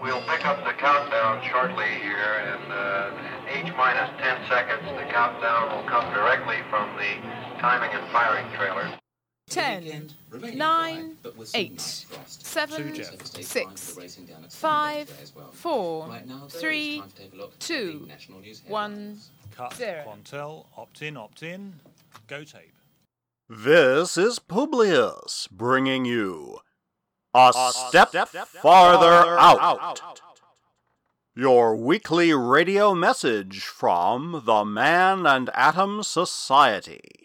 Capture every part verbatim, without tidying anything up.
We'll pick up the countdown shortly here, and uh, H minus ten seconds, the countdown will come directly from the timing and firing trailer. Ten, nine, eight, seven, six, five, four, three, two, one, Cut. zero. Quantel, opt-in, opt-in, go tape. This is Publius bringing you A, step, step Farther out. out. Your weekly radio message from the Man and Atom Society.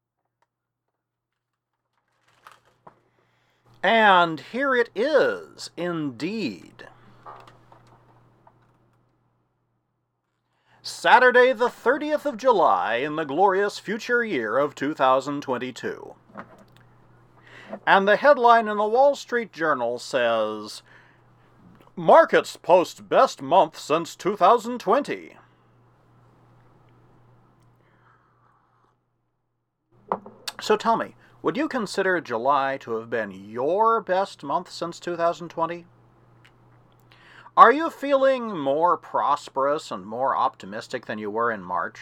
And here it is, indeed. Saturday the thirtieth of July in the glorious future year of two thousand twenty-two. And the headline in the Wall Street Journal says, Markets post best month since two thousand twenty. So tell me, would you consider July to have been your best month since two thousand twenty? Are you feeling more prosperous and more optimistic than you were in March?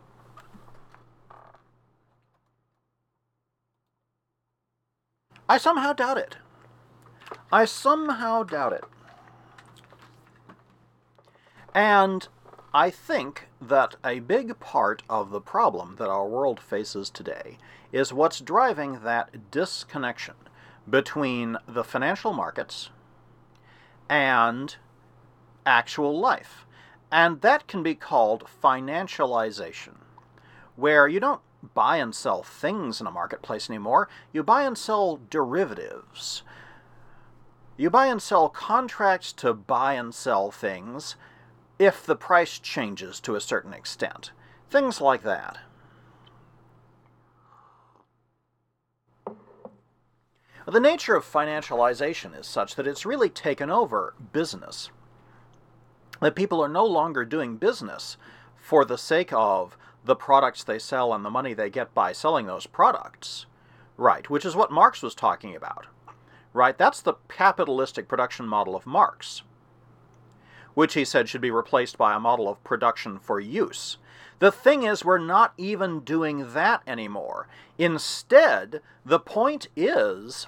I somehow doubt it. I somehow doubt it. And I think that a big part of the problem that our world faces today is what's driving that disconnection between the financial markets and actual life. And that can be called financialization, where you don't buy and sell things in a marketplace anymore. You buy and sell derivatives. You buy and sell contracts to buy and sell things if the price changes to a certain extent. Things like that. The nature of financialization is such that it's really taken over business. That people are no longer doing business for the sake of the products they sell and the money they get by selling those products. Right, which is what Marx was talking about. Right, that's the capitalistic production model of Marx, which he said should be replaced by a model of production for use. The thing is, we're not even doing that anymore. Instead, the point is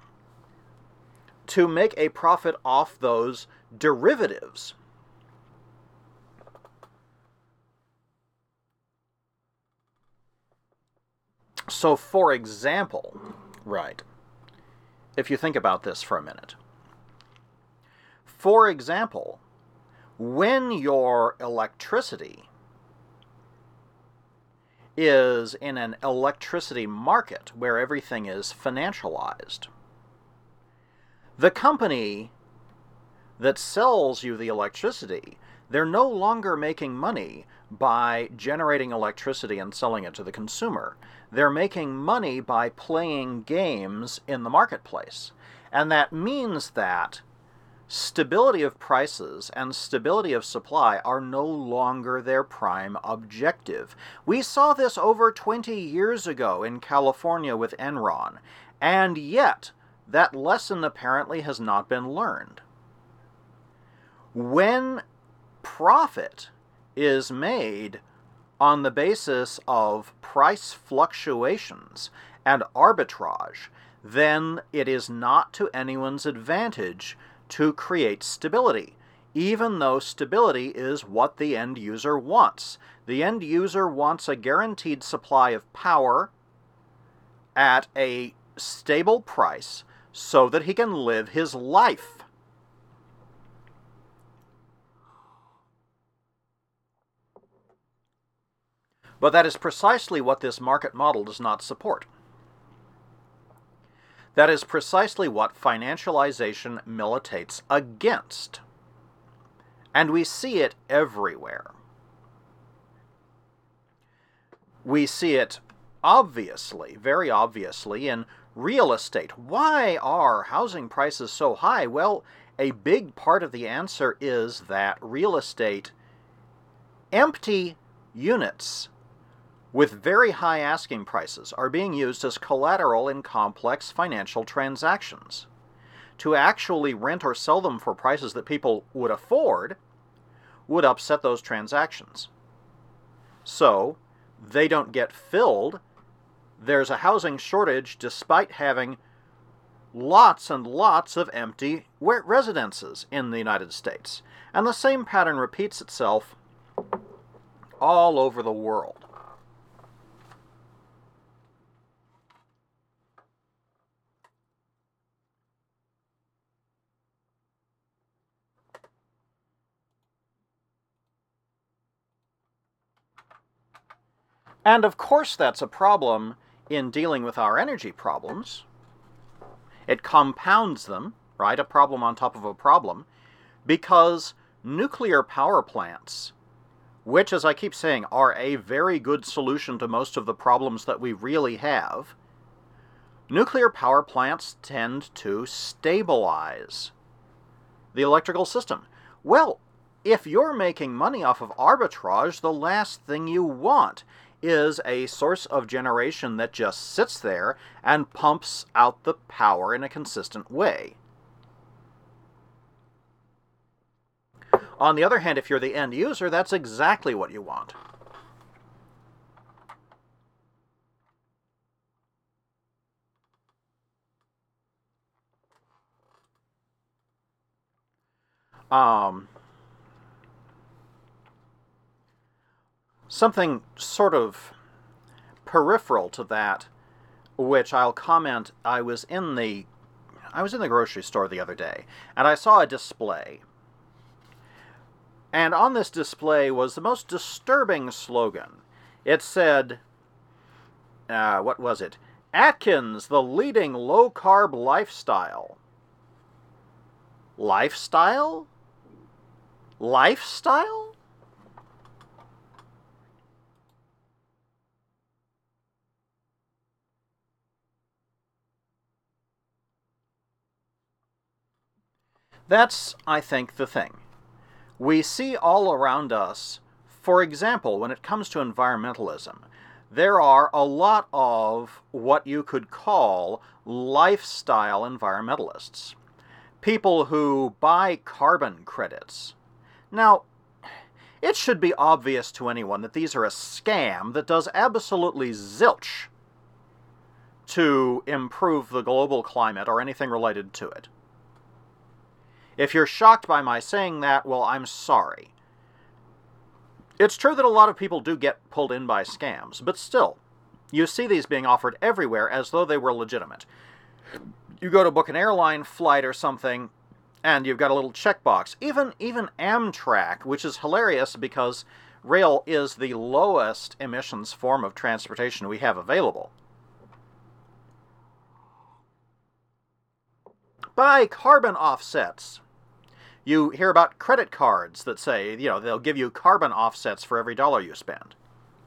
to make a profit off those derivatives. So, for example, right, if you think about this for a minute, for example, when your electricity is in an electricity market where everything is financialized, the company that sells you the electricity, they're no longer making money by generating electricity and selling it to the consumer. They're making money by playing games in the marketplace. And that means that stability of prices and stability of supply are no longer their prime objective. We saw this over twenty years ago in California with Enron, and yet that lesson apparently has not been learned. When profit is made on the basis of price fluctuations and arbitrage, then it is not to anyone's advantage to create stability, even though stability is what the end user wants. The end user wants a guaranteed supply of power at a stable price so that he can live his life. But that is precisely what this market model does not support. That is precisely what financialization militates against. And we see it everywhere. We see it obviously, very obviously, in real estate. Why are housing prices so high? Well, a big part of the answer is that real estate, empty units with very high asking prices, are being used as collateral in complex financial transactions. to actually rent or sell them for prices that people would afford would upset those transactions. So, they don't get filled. There's a housing shortage despite having lots and lots of empty residences in the United States. And the same pattern repeats itself all over the world. And of course that's a problem in dealing with our energy problems. It compounds them, right? A problem on top of a problem, because nuclear power plants, which, as I keep saying, are a very good solution to most of the problems that we really have, nuclear power plants tend to stabilize the electrical system. Well, if you're making money off of arbitrage, the last thing you want is a source of generation that just sits there and pumps out the power in a consistent way. On the other hand, if you're the end user, that's exactly what you want. Um... Something sort of peripheral to that, which I'll comment, I was in the I was in the grocery store the other day, and I saw a display. And on this display was the most disturbing slogan. It said, uh, what was it? Atkins, the leading low-carb lifestyle. Lifestyle? Lifestyle? That's, I think, the thing. We see all around us, for example, when it comes to environmentalism, there are a lot of what you could call lifestyle environmentalists. People who buy carbon credits. Now, it should be obvious to anyone that these are a scam that does absolutely zilch to improve the global climate or anything related to it. If you're shocked by my saying that, well, I'm sorry. It's true that a lot of people do get pulled in by scams, but still, you see these being offered everywhere as though they were legitimate. You go to book an airline flight or something, and you've got a little checkbox. Even, even Amtrak, which is hilarious because rail is the lowest emissions form of transportation we have available. Buy carbon offsets. You hear about credit cards that say, you know, they'll give you carbon offsets for every dollar you spend.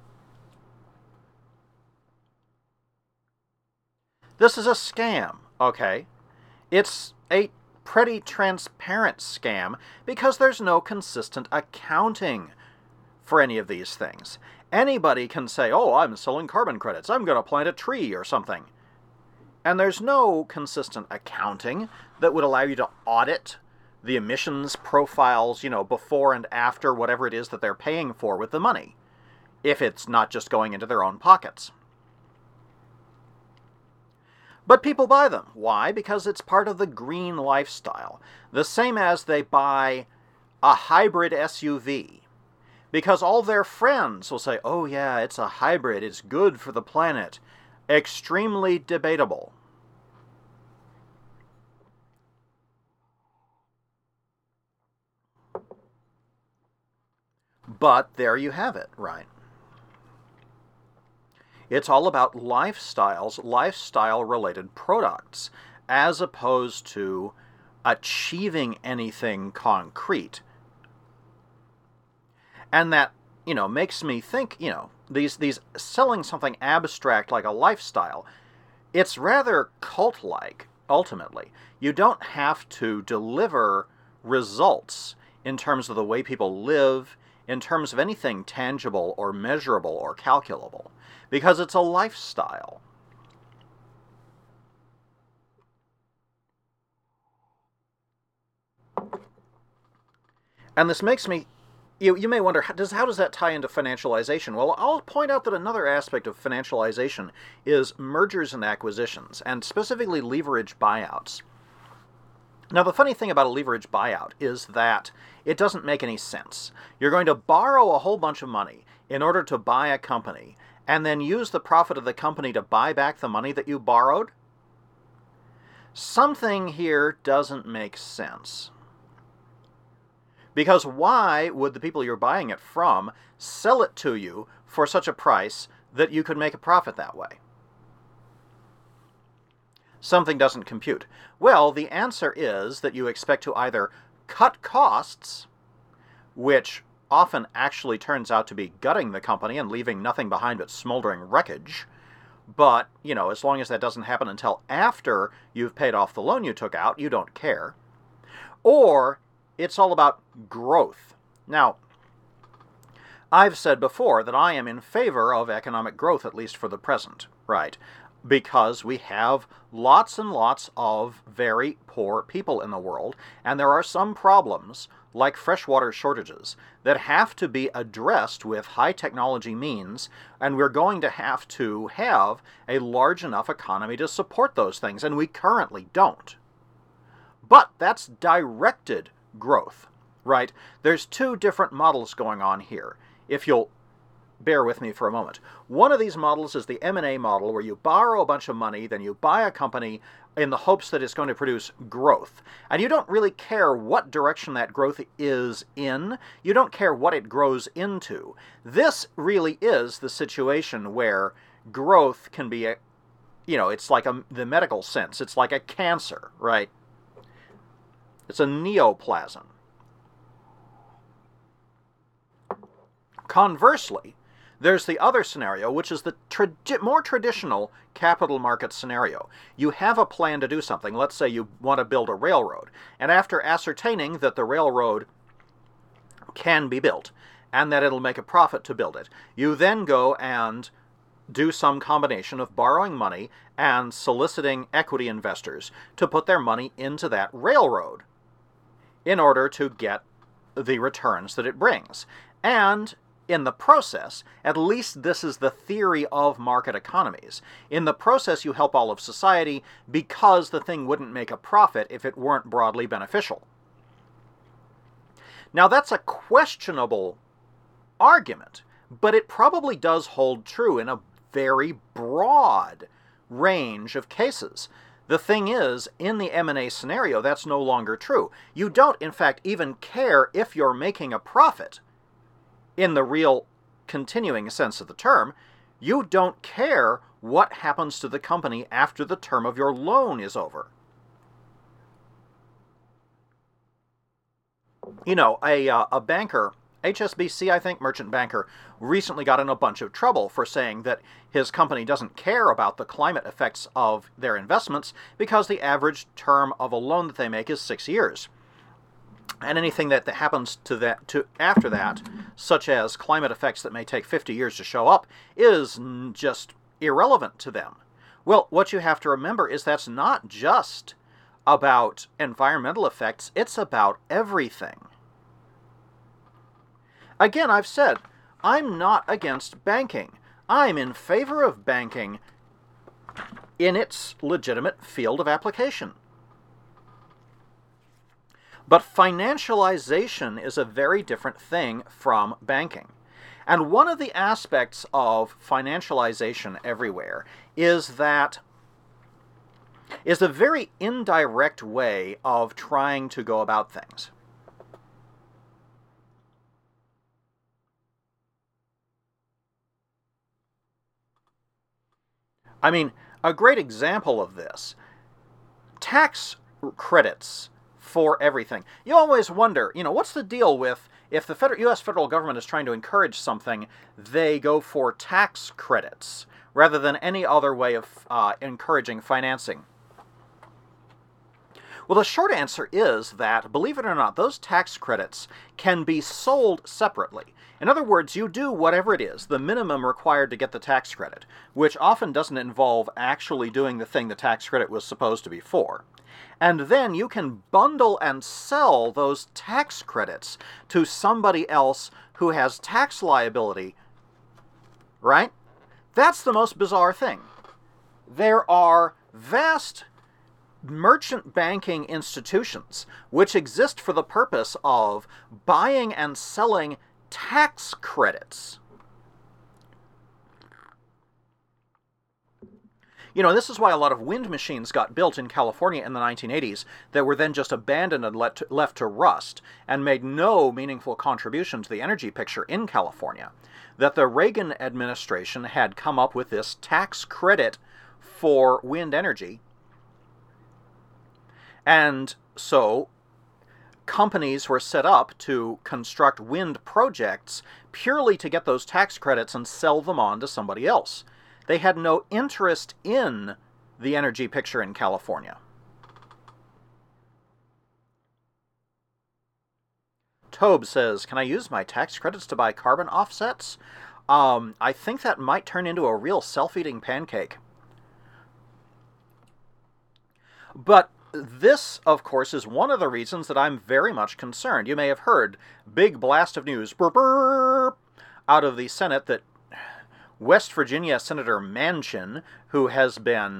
This is a scam, okay? It's a pretty transparent scam because there's no consistent accounting for any of these things. Anybody can say, oh, I'm selling carbon credits, I'm going to plant a tree or something. And there's no consistent accounting that would allow you to audit the emissions profiles, you know, before and after whatever it is that they're paying for with the money, if it's not just going into their own pockets. But people buy them. Why? Because it's part of the green lifestyle. The same as they buy a hybrid S U V. Because all their friends will say, oh yeah, it's a hybrid, it's good for the planet. Extremely debatable. But there you have it, right? It's all about lifestyles, lifestyle-related products, as opposed to achieving anything concrete. And that, you know, makes me think, you know, these, these selling something abstract like a lifestyle, it's rather cult-like, ultimately. You don't have to deliver results in terms of the way people live, in terms of anything tangible or measurable or calculable, because it's a lifestyle. And this makes me, you, you may wonder, how does, how does that tie into financialization? Well, I'll point out that another aspect of financialization is mergers and acquisitions, and specifically leverage buyouts. Now, the funny thing about a leverage buyout is that it doesn't make any sense. You're going to borrow a whole bunch of money in order to buy a company, and then use the profit of the company to buy back the money that you borrowed? Something here doesn't make sense. Because why would the people you're buying it from sell it to you for such a price that you could make a profit that way? Something doesn't compute. Well, the answer is that you expect to either cut costs, which often actually turns out to be gutting the company and leaving nothing behind but smoldering wreckage. But, you know, as long as that doesn't happen until after you've paid off the loan you took out, you don't care. Or it's all about growth. Now, I've said before that I am in favor of economic growth, at least for the present, right? Because we have lots and lots of very poor people in the world, and there are some problems, like freshwater shortages, that have to be addressed with high technology means, and we're going to have to have a large enough economy to support those things, and we currently don't. But that's directed growth, right? There's two different models going on here, if you'll bear with me for a moment. One of these models is the M and A model, where you borrow a bunch of money, then you buy a company in the hopes that it's going to produce growth. And you don't really care what direction that growth is in. You don't care what it grows into. This really is the situation where growth can be a, you know, it's like a, the medical sense. It's like a cancer, right? It's a neoplasm. Conversely, there's the other scenario, which is the tradi- more traditional capital market scenario. You have a plan to do something. Let's say you want to build a railroad. And after ascertaining that the railroad can be built and that it'll make a profit to build it, you then go and do some combination of borrowing money and soliciting equity investors to put their money into that railroad in order to get the returns that it brings. And in the process, at least this is the theory of market economies, in the process you help all of society because the thing wouldn't make a profit if it weren't broadly beneficial. Now that's a questionable argument, but it probably does hold true in a very broad range of cases. The thing is, in the M and A scenario, that's no longer true. You don't, in fact, even care if you're making a profit. In the real continuing sense of the term, you don't care what happens to the company after the term of your loan is over. You know, a, uh, a banker, H S B C, I think, merchant banker, recently got in a bunch of trouble for saying that his company doesn't care about the climate effects of their investments because the average term of a loan that they make is six years. And anything that happens to that to after that, such as climate effects that may take fifty years to show up, is just irrelevant to them. Well, what you have to remember is that's not just about environmental effects, it's about everything. Again, I've said, I'm not against banking. I'm in favor of banking in its legitimate field of application. But financialization is a very different thing from banking. And one of the aspects of financialization everywhere is that is a very indirect way of trying to go about things. I mean, a great example of this, tax credits for everything. You always wonder, you know, what's the deal with if the federal, U S federal government is trying to encourage something, they go for tax credits rather than any other way of uh, encouraging financing. Well, the short answer is that, believe it or not, those tax credits can be sold separately. In other words, you do whatever it is, the minimum required to get the tax credit, which often doesn't involve actually doing the thing the tax credit was supposed to be for. And then you can bundle and sell those tax credits to somebody else who has tax liability, right? That's the most bizarre thing. There are vast merchant banking institutions which exist for the purpose of buying and selling tax credits. You know, this is why a lot of wind machines got built in California in the nineteen eighties that were then just abandoned and let to, left to rust and made no meaningful contribution to the energy picture in California. That the Reagan administration had come up with this tax credit for wind energy. And so companies were set up to construct wind projects purely to get those tax credits and sell them on to somebody else. They had no interest in the energy picture in California. Tobe says, can I use my tax credits to buy carbon offsets? Um, I think that might turn into a real self-eating pancake. But this, of course, is one of the reasons that I'm very much concerned. You may have heard, big blast of news, burp, burp, out of the Senate that West Virginia Senator Manchin, who has been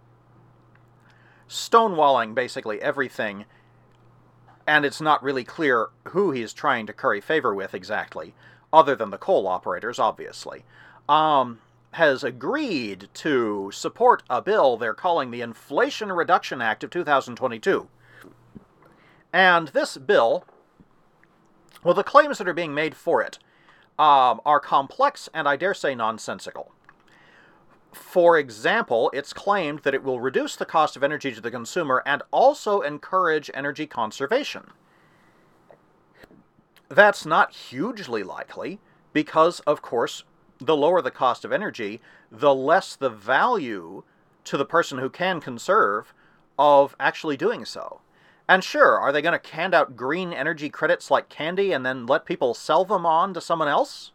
stonewalling basically everything, and it's not really clear who he's trying to curry favor with exactly, other than the coal operators, obviously, um, has agreed to support a bill they're calling the Inflation Reduction Act of two thousand twenty-two. And this bill, well, the claims that are being made for it um, are complex and, I dare say, nonsensical. For example, it's claimed that it will reduce the cost of energy to the consumer and also encourage energy conservation. That's not hugely likely because, of course, the lower the cost of energy, the less the value to the person who can conserve of actually doing so. And sure, are they going to hand out green energy credits like candy and then let people sell them on to someone else?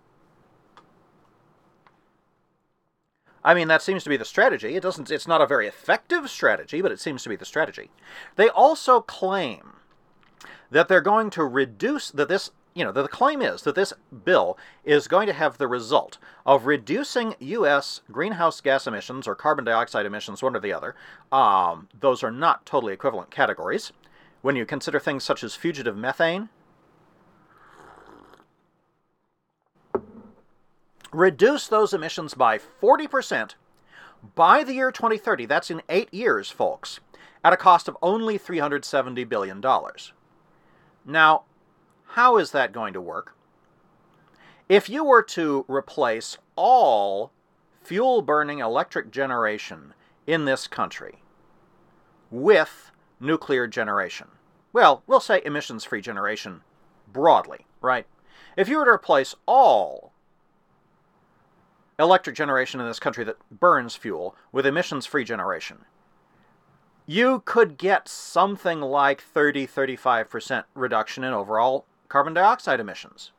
I mean, that seems to be the strategy. It doesn't, it's not a very effective strategy, but it seems to be the strategy. They also claim that they're going to reduce, that this, you know, the claim is that this bill is going to have the result of reducing U S greenhouse gas emissions or carbon dioxide emissions, one or the other. Um, those are not totally equivalent categories. When you consider things such as fugitive methane, reduce those emissions by forty percent by the year twenty thirty. That's in eight years, folks, at a cost of only three hundred seventy billion dollars. Now, how is that going to work? If you were to replace all fuel-burning electric generation in this country with nuclear generation, well, we'll say emissions-free generation broadly, right? If you were to replace all electric generation in this country that burns fuel with emissions-free generation, you could get something like thirty to thirty-five percent reduction in overall carbon dioxide emissions.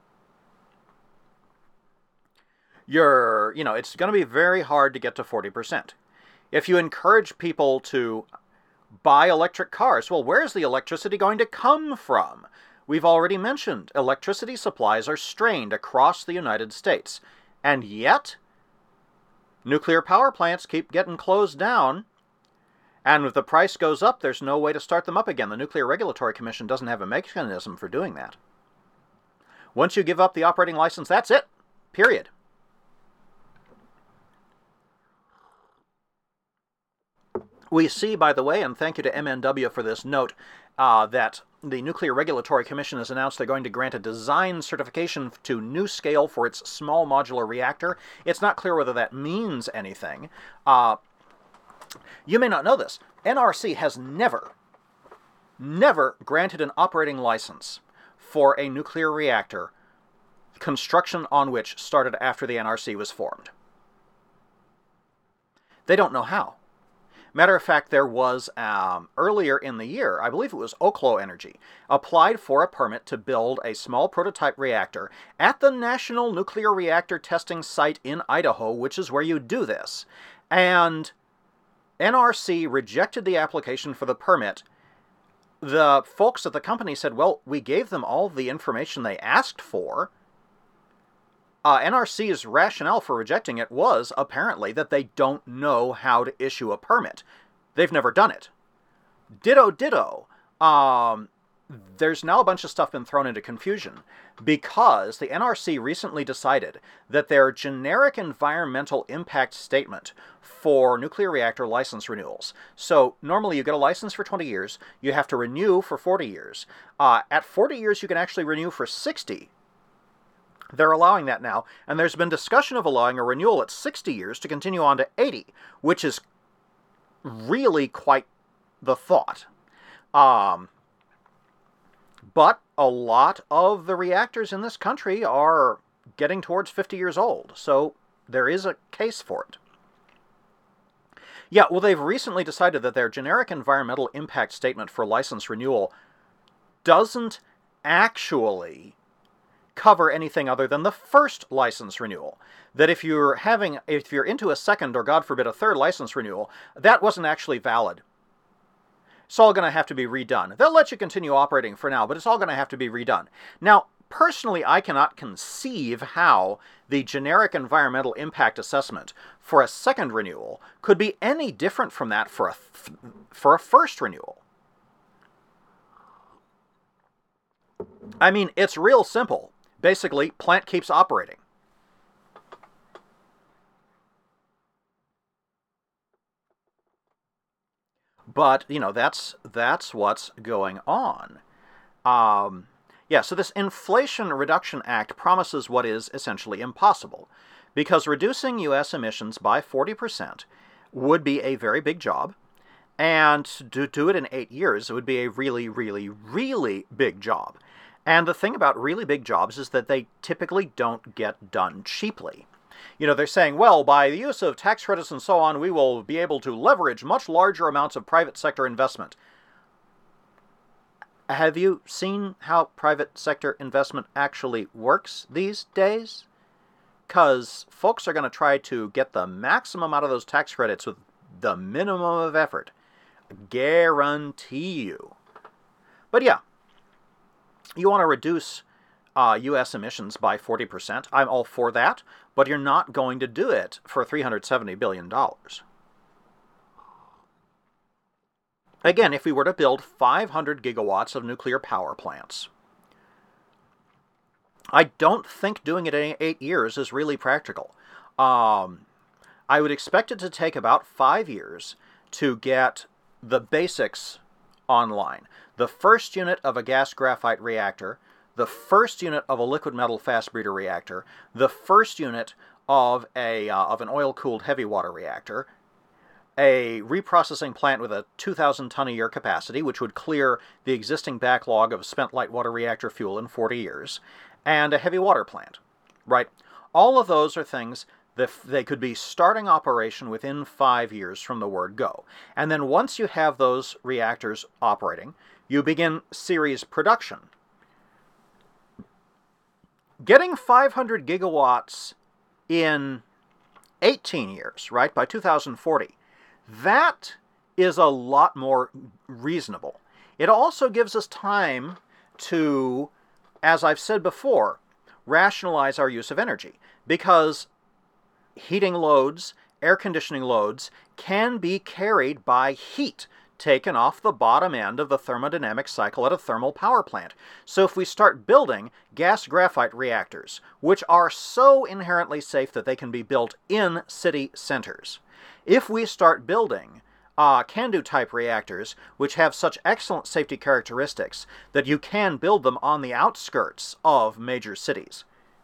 You're, you know, it's going to be very hard to get to forty percent. If you encourage people to buy electric cars, well, where's the electricity going to come from? We've already mentioned electricity supplies are strained across the United States. And yet, nuclear power plants keep getting closed down. And if the price goes up, there's no way to start them up again. The Nuclear Regulatory Commission doesn't have a mechanism for doing that. Once you give up the operating license, that's it. Period. We see, by the way, and thank you to M N W for this note, uh, that the Nuclear Regulatory Commission has announced they're going to grant a design certification to NuScale for its small modular reactor. It's not clear whether that means anything. Uh, you may not know this. N R C has never, never granted an operating license for a nuclear reactor, construction on which started after the N R C was formed. They don't know how. Matter of fact, there was, um, earlier in the year, I believe it was Oklo Energy, applied for a permit to build a small prototype reactor at the National Nuclear Reactor Testing Site in Idaho, which is where you do this. And N R C rejected the application for the permit. The folks at the company said, well, we gave them all the information they asked for. Uh, N R C's rationale for rejecting it was, apparently, that they don't know how to issue a permit. They've never done it. Ditto, ditto. Um, there's now a bunch of stuff been thrown into confusion because the N R C recently decided that their generic environmental impact statement for nuclear reactor license renewals. So normally you get a license for twenty years, you have to renew for forty years. Uh, at forty years you can actually renew for sixty. They're allowing that now, and there's been discussion of allowing a renewal at sixty years to continue on to eighty, which is really quite the thought. Um, but a lot of the reactors in this country are getting towards fifty years old, so there is a case for it. Yeah, well, they've recently decided that their generic environmental impact statement for license renewal doesn't actually cover anything other than the first license renewal. That if you're having, if you're into a second or, God forbid, a third license renewal, that wasn't actually valid. It's all going to have to be redone. They'll let you continue operating for now, but it's all going to have to be redone. Now, personally, I cannot conceive how the generic environmental impact assessment for a second renewal could be any different from that for a, th- for a first renewal. I mean, it's real simple. Basically, plant keeps operating. But, you know, that's that's what's going on. Um, yeah, so this Inflation Reduction Act promises what is essentially impossible, because reducing U S emissions by forty percent would be a very big job, and to do it in eight years, it would be a really, really, really big job. And the thing about really big jobs is that they typically don't get done cheaply. You know, they're saying, well, by the use of tax credits and so on, we will be able to leverage much larger amounts of private sector investment. Have you seen how private sector investment actually works these days? Because folks are going to try to get the maximum out of those tax credits with the minimum of effort. Guarantee you. But yeah. You want to reduce uh, U S emissions by forty percent. I'm all for that, but you're not going to do it for three hundred seventy billion dollars. Again, if we were to build five hundred gigawatts of nuclear power plants, I don't think doing it in eight years is really practical. Um, I would expect it to take about five years to get the basics online. The first unit of a gas graphite reactor, the first unit of a liquid metal fast breeder reactor, the first unit of a uh, of an oil-cooled heavy water reactor, a reprocessing plant with a two thousand ton a year capacity, which would clear the existing backlog of spent light water reactor fuel in forty years, and a heavy water plant, right? All of those are things that they could be starting operation within five years from the word go. And then once you have those reactors operating, you begin series production. Getting five hundred gigawatts in eighteen years, right, by two thousand forty, that is a lot more reasonable. It also gives us time to, as I've said before, rationalize our use of energy, because heating loads, air conditioning loads, can be carried by heat taken off the bottom end of the thermodynamic cycle at a thermal power plant. So if we start building gas graphite reactors, which are so inherently safe that they can be built in city centers, if we start building uh, CANDU type reactors, which have such excellent safety characteristics that you can build them on the outskirts of major cities,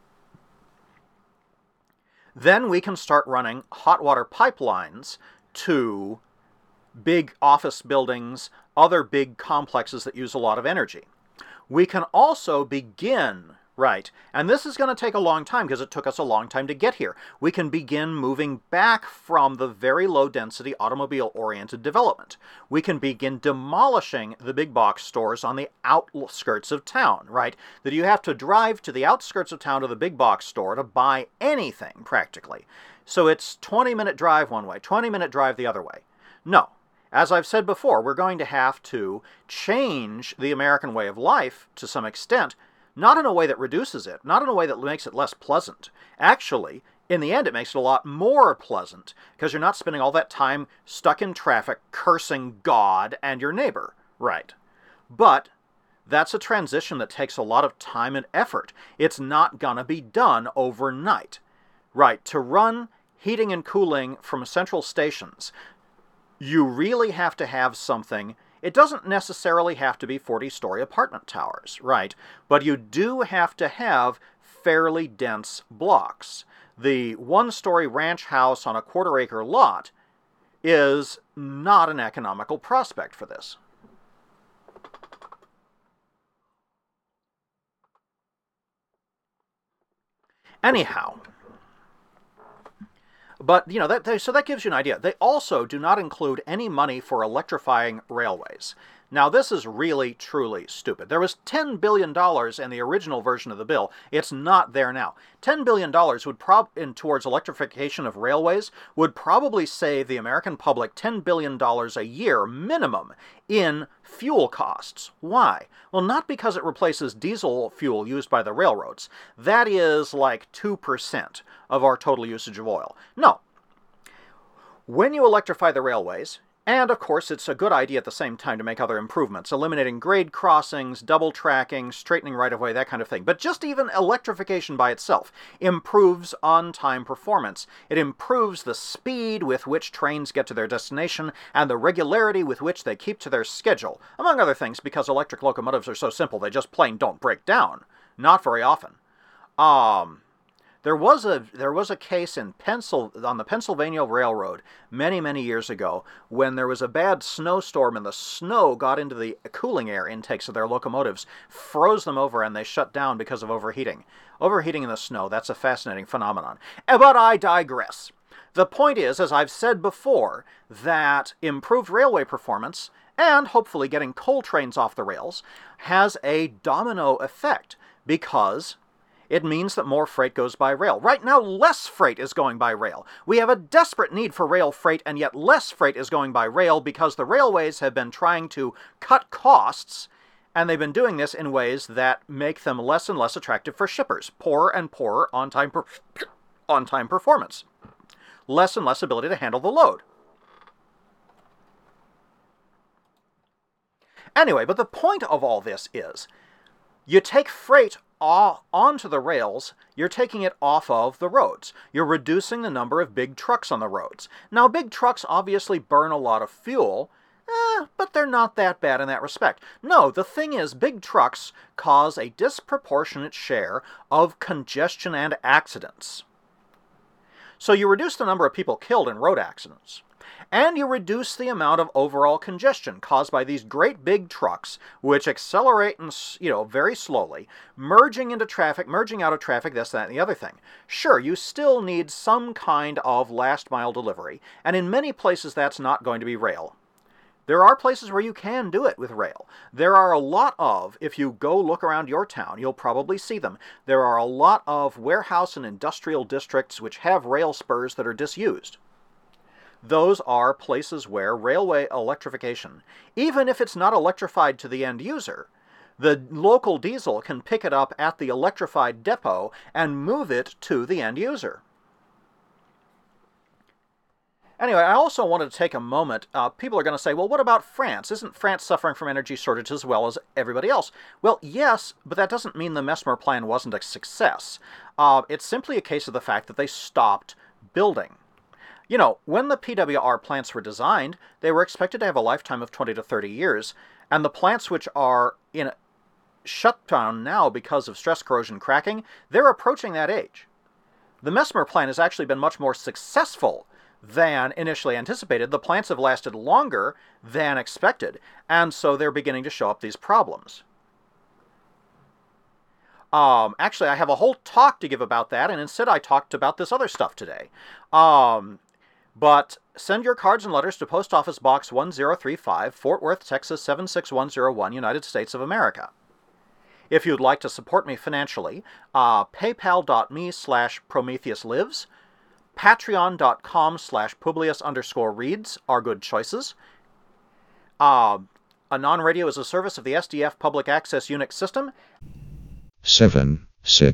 then we can start running hot water pipelines to big office buildings, other big complexes that use a lot of energy. We can also begin Right. And this is going to take a long time because it took us a long time to get here. We can begin moving back from the very low-density automobile-oriented development. We can begin demolishing the big box stores on the outskirts of town, right? That you have to drive to the outskirts of town to the big box store to buy anything, practically. So it's twenty-minute drive one way, twenty-minute drive the other way. No. As I've said before, we're going to have to change the American way of life to some extent, not in a way that reduces it, not in a way that makes it less pleasant. Actually, in the end, it makes it a lot more pleasant, because you're not spending all that time stuck in traffic cursing God and your neighbor. Right. But that's a transition that takes a lot of time and effort. It's not going to be done overnight. Right. To run heating and cooling from central stations, you really have to have something. It doesn't necessarily have to be forty-story apartment towers, right? But you do have to have fairly dense blocks. The one-story ranch house on a quarter-acre lot is not an economical prospect for this. Anyhow, but, you know, that, they, so that gives you an idea. They also do not include any money for electrifying railways. Now, this is really, truly stupid. There was ten billion dollars in the original version of the bill. It's not there now. ten billion dollars would prob in towards electrification of railways would probably save the American public ten billion dollars a year minimum in fuel costs. Why? Well, not because it replaces diesel fuel used by the railroads. That is like two percent of our total usage of oil. No. When you electrify the railways, and of course it's a good idea at the same time to make other improvements, eliminating grade crossings, double tracking, straightening right-of-way, that kind of thing. But just even electrification by itself improves on-time performance. It improves the speed with which trains get to their destination and the regularity with which they keep to their schedule, among other things because electric locomotives are so simple they just plain don't break down. Not very often. Um... There was a there was a case in Pencil on the Pennsylvania Railroad many many years ago when there was a bad snowstorm and the snow got into the cooling air intakes of their locomotives, froze them over, and they shut down because of overheating. Overheating in the snow, that's a fascinating phenomenon. But I digress. The point is, as I've said before, that improved railway performance and hopefully getting coal trains off the rails has a domino effect because it means that more freight goes by rail. Right now, less freight is going by rail. We have a desperate need for rail freight, and yet less freight is going by rail because the railways have been trying to cut costs, and they've been doing this in ways that make them less and less attractive for shippers. Poorer and poorer on-time per on-time performance. Less and less ability to handle the load. Anyway, but the point of all this is, you take freight onto the rails, you're taking it off of the roads. You're reducing the number of big trucks on the roads. Now, big trucks obviously burn a lot of fuel, eh, but they're not that bad in that respect. No, the thing is, big trucks cause a disproportionate share of congestion and accidents. So you reduce the number of people killed in road accidents. And you reduce the amount of overall congestion caused by these great big trucks, which accelerate and, you know, very slowly, merging into traffic, merging out of traffic, this, that, and the other thing. Sure, you still need some kind of last mile delivery, and in many places that's not going to be rail. There are places where you can do it with rail. There are a lot of, if you go look around your town, you'll probably see them. There are a lot of warehouse and industrial districts which have rail spurs that are disused. Those are places where railway electrification, even if it's not electrified to the end user, the local diesel can pick it up at the electrified depot and move it to the end user. Anyway, I also wanted to take a moment. Uh, people are going to say, well, what about France? Isn't France suffering from energy shortages as well as everybody else? Well, yes, but that doesn't mean the Mesmer plan wasn't a success. Uh, it's simply a case of the fact that they stopped building. You know, when the P W R plants were designed, they were expected to have a lifetime of twenty to thirty years, and the plants which are in shut down now because of stress corrosion cracking, they're approaching that age. The Mesmer plan has actually been much more successful than initially anticipated. The plants have lasted longer than expected, and so they're beginning to show up these problems. Um, actually, I have a whole talk to give about that, and instead I talked about this other stuff today. Um, but send your cards and letters to Post Office Box one zero three five, Fort Worth, Texas seven six one zero one, United States of America. If you'd like to support me financially, uh, paypal.me slash PrometheusLives, patreon.com slash Publius underscore reads are good choices. Uh, Anon Radio is a service of the S D F Public Access Unix System. seven, six.